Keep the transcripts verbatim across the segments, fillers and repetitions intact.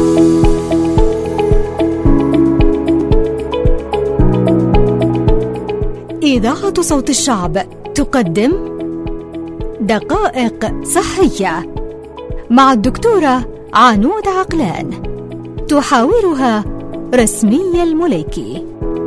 إذاعة صوت الشعب تقدم دقائق صحية مع الدكتورة عنود عقلان، تحاورها رسمية المليكي.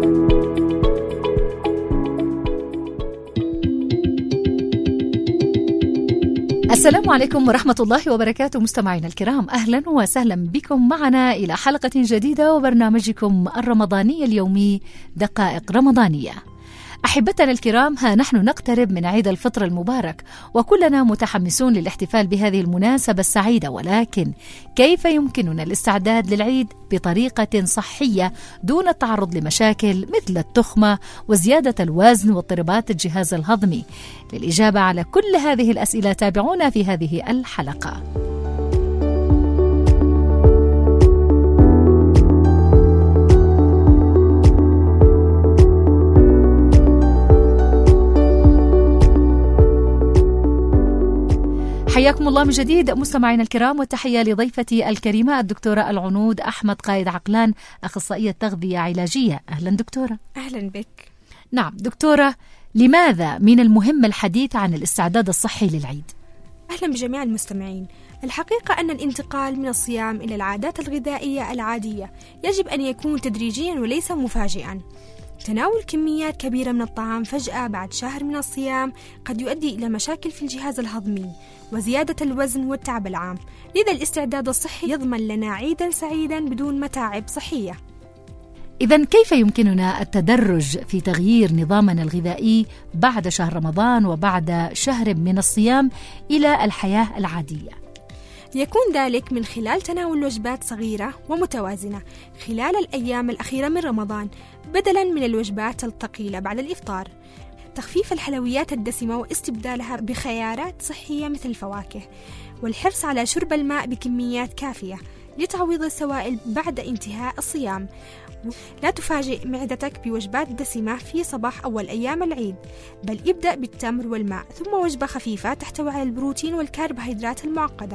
السلام عليكم ورحمة الله وبركاته مستمعينا الكرام، أهلا وسهلا بكم معنا إلى حلقة جديدة وبرنامجكم الرمضاني اليومي دقائق رمضانية. أحبتنا الكرام، ها نحن نقترب من عيد الفطر المبارك وكلنا متحمسون للاحتفال بهذه المناسبة السعيدة، ولكن كيف يمكننا الاستعداد للعيد بطريقة صحية دون التعرض لمشاكل مثل التخمة وزيادة الوزن واضطرابات الجهاز الهضمي؟ للإجابة على كل هذه الأسئلة تابعونا في هذه الحلقة. حياكم الله من جديد مستمعينا الكرام، والتحية لضيفتي الكريمة الدكتورة العنود أحمد قائد عقلان، أخصائية تغذية علاجية. أهلا دكتورة. أهلا بك. نعم دكتورة، لماذا من المهم الحديث عن الاستعداد الصحي للعيد؟ أهلا بجميع المستمعين. الحقيقة أن الانتقال من الصيام إلى العادات الغذائية العادية يجب أن يكون تدريجيا وليس مفاجئا. تناول كميات كبيرة من الطعام فجأة بعد شهر من الصيام قد يؤدي إلى مشاكل في الجهاز الهضمي وزيادة الوزن والتعب العام، لذا الاستعداد الصحي يضمن لنا عيدا سعيدا بدون متاعب صحية. إذن كيف يمكننا التدرج في تغيير نظامنا الغذائي بعد شهر رمضان وبعد شهر من الصيام إلى الحياة العادية؟ يكون ذلك من خلال تناول وجبات صغيرة ومتوازنة خلال الأيام الأخيرة من رمضان بدلاً من الوجبات الثقيلة بعد الإفطار، تخفيف الحلويات الدسمة واستبدالها بخيارات صحية مثل الفواكه، والحرص على شرب الماء بكميات كافية لتعويض السوائل بعد انتهاء الصيام. لا تفاجئ معدتك بوجبات دسمة في صباح أول أيام العيد، بل ابدأ بالتمر والماء ثم وجبة خفيفة تحتوي على البروتين والكربوهيدرات المعقدة.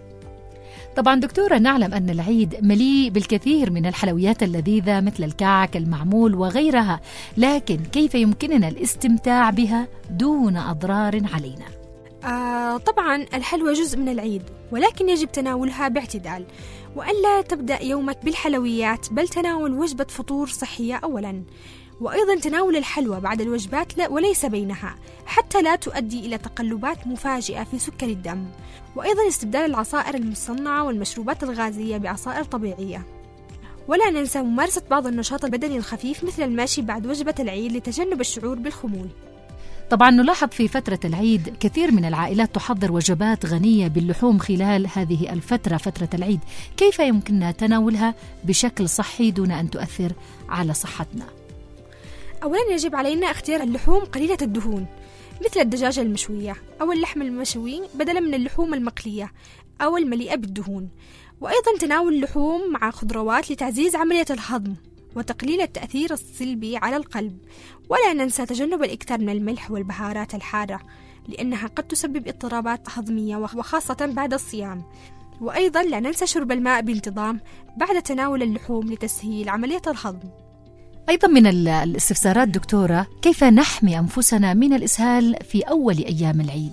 طبعا دكتورة، نعلم أن العيد مليء بالكثير من الحلويات اللذيذة مثل الكعك المعمول وغيرها، لكن كيف يمكننا الاستمتاع بها دون أضرار علينا؟ آه طبعا الحلوى جزء من العيد، ولكن يجب تناولها باعتدال، وألا تبدأ يومك بالحلويات بل تناول وجبة فطور صحية أولا، وأيضا تناول الحلوى بعد الوجبات لا وليس بينها حتى لا تؤدي إلى تقلبات مفاجئة في سكر الدم، وأيضا استبدال العصائر المصنعة والمشروبات الغازية بعصائر طبيعية. ولا ننسى ممارسة بعض النشاط البدني الخفيف مثل المشي بعد وجبة العيد لتجنب الشعور بالخمول. طبعا نلاحظ في فترة العيد كثير من العائلات تحضر وجبات غنية باللحوم خلال هذه الفترة، فترة العيد، كيف يمكننا تناولها بشكل صحي دون أن تؤثر على صحتنا؟ أولا يجب علينا اختيار اللحوم قليلة الدهون مثل الدجاجة المشوية أو اللحم المشوي بدلا من اللحوم المقلية أو المليئة بالدهون، وأيضا تناول اللحوم مع خضروات لتعزيز عملية الهضم وتقليل التأثير السلبي على القلب. ولا ننسى تجنب الإكثار من الملح والبهارات الحارة لأنها قد تسبب اضطرابات هضمية وخاصة بعد الصيام. وأيضا لا ننسى شرب الماء بانتظام بعد تناول اللحوم لتسهيل عملية الهضم. أيضا من الاستفسارات دكتورة، كيف نحمي أنفسنا من الإسهال في أول أيام العيد؟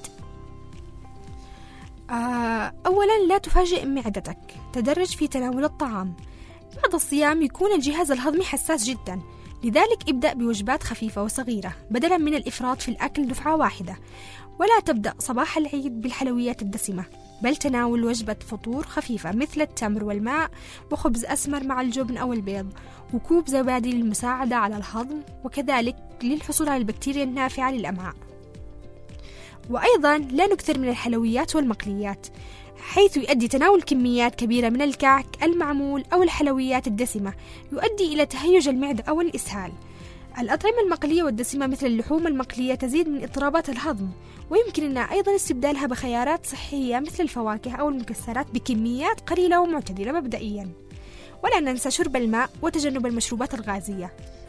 آه أولا لا تفاجئ معدتك، تدرج في تناول الطعام. بعد الصيام يكون الجهاز الهضمي حساس جدا، لذلك ابدأ بوجبات خفيفة وصغيرة بدلا من الإفراط في الأكل دفعة واحدة. ولا تبدأ صباح العيد بالحلويات الدسمة، بل تناول وجبة فطور خفيفة مثل التمر والماء وخبز أسمر مع الجبن أو البيض وكوب زبادي للمساعدة على الهضم وكذلك للحصول على البكتيريا النافعة للأمعاء. وأيضا لا نكثر من الحلويات والمقليات، حيث يؤدي تناول كميات كبيرة من الكعك المعمول أو الحلويات الدسمة يؤدي إلى تهيج المعدة أو الإسهال. الأطعمة المقلية والدسمة مثل اللحوم المقلية تزيد من اضطرابات الهضم، ويمكننا أيضا استبدالها بخيارات صحية مثل الفواكه أو المكسرات بكميات قليلة ومعتدلة مبدئيا. ولا ننسى شرب الماء وتجنب المشروبات الغازية.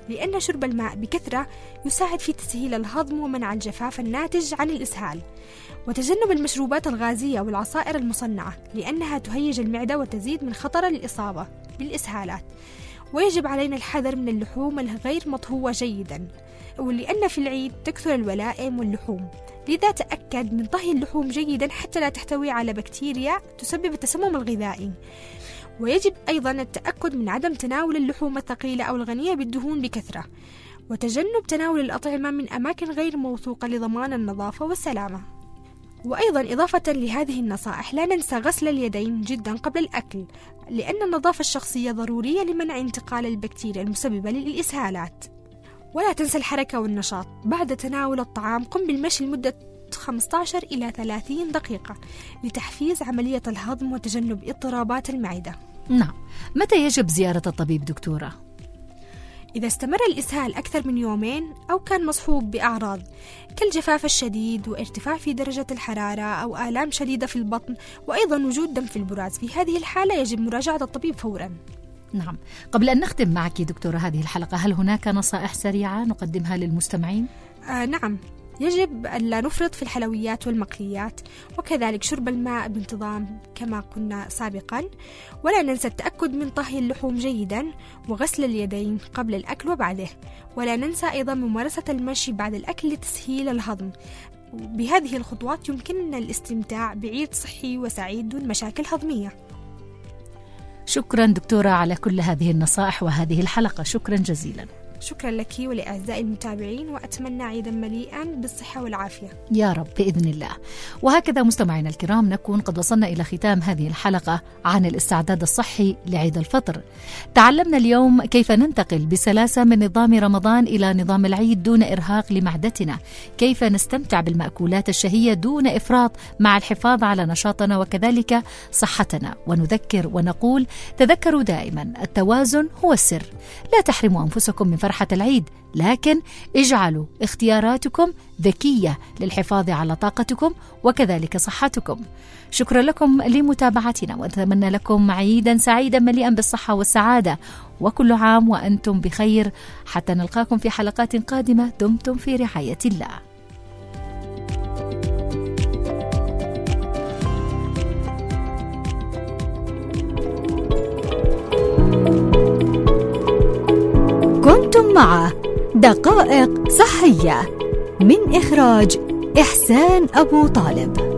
لأن شرب الماء بكثرة يساعد في تسهيل الهضم ومنع الجفاف الناتج عن الإسهال. وتجنب المشروبات الغازية والعصائر المصنعة لأنها تهيج المعدة وتزيد من خطر الإصابة بالإسهالات. ويجب علينا الحذر من اللحوم الغير مطهوة جيدا، ولأن في العيد تكثر الولائم واللحوم، لذا تأكد من طهي اللحوم جيدا حتى لا تحتوي على بكتيريا تسبب التسمم الغذائي. ويجب أيضا التأكد من عدم تناول اللحوم الثقيلة أو الغنية بالدهون بكثرة، وتجنب تناول الأطعمة من أماكن غير موثوقة لضمان النظافة والسلامة. وأيضا إضافة لهذه النصائح لا ننسى غسل اليدين جدا قبل الأكل، لأن النظافة الشخصية ضرورية لمنع انتقال البكتيريا المسببة للإسهالات. ولا تنسى الحركة والنشاط بعد تناول الطعام. قم بالمشي لمدة خمسة عشر إلى ثلاثين دقيقة لتحفيز عملية الهضم وتجنب اضطرابات المعدة. نعم، متى يجب زيارة الطبيب دكتورة؟ إذا استمر الإسهال أكثر من يومين أو كان مصحوب بأعراض كالجفاف الشديد وارتفاع في درجة الحرارة أو آلام شديدة في البطن وأيضا وجود دم في البراز، في هذه الحالة يجب مراجعة الطبيب فورا. نعم، قبل أن نختم معك دكتورة هذه الحلقة، هل هناك نصائح سريعة نقدمها للمستمعين؟ آه نعم، يجب أن لا نفرط في الحلويات والمقليات، وكذلك شرب الماء بانتظام كما قلنا سابقا. ولا ننسى التأكد من طهي اللحوم جيدا وغسل اليدين قبل الأكل وبعده. ولا ننسى أيضا ممارسة المشي بعد الأكل لتسهيل الهضم. بهذه الخطوات يمكننا الاستمتاع بعيد صحي وسعيد دون مشاكل هضمية. شكرا دكتورة على كل هذه النصائح وهذه الحلقة، شكرا جزيلا. شكرا لك ولأعزائي المتابعين، وأتمنى عيدا مليئا بالصحة والعافية يا رب بإذن الله. وهكذا مستمعينا الكرام نكون قد وصلنا إلى ختام هذه الحلقة عن الاستعداد الصحي لعيد الفطر. تعلمنا اليوم كيف ننتقل بسلاسة من نظام رمضان إلى نظام العيد دون إرهاق لمعدتنا، كيف نستمتع بالمأكولات الشهية دون إفراط مع الحفاظ على نشاطنا وكذلك صحتنا. ونذكر ونقول تذكروا دائما التوازن هو السر. لا تحرموا أنفسكم من فرحة العيد، لكن اجعلوا اختياراتكم ذكية للحفاظ على طاقتكم وكذلك صحتكم. شكرا لكم لمتابعتنا، ونتمنى لكم عيدا سعيدا مليئا بالصحة والسعادة، وكل عام وأنتم بخير. حتى نلقاكم في حلقات قادمة، دمتم في رعاية الله. كنتم مع دقائق صحية من إخراج إحسان أبو طالب.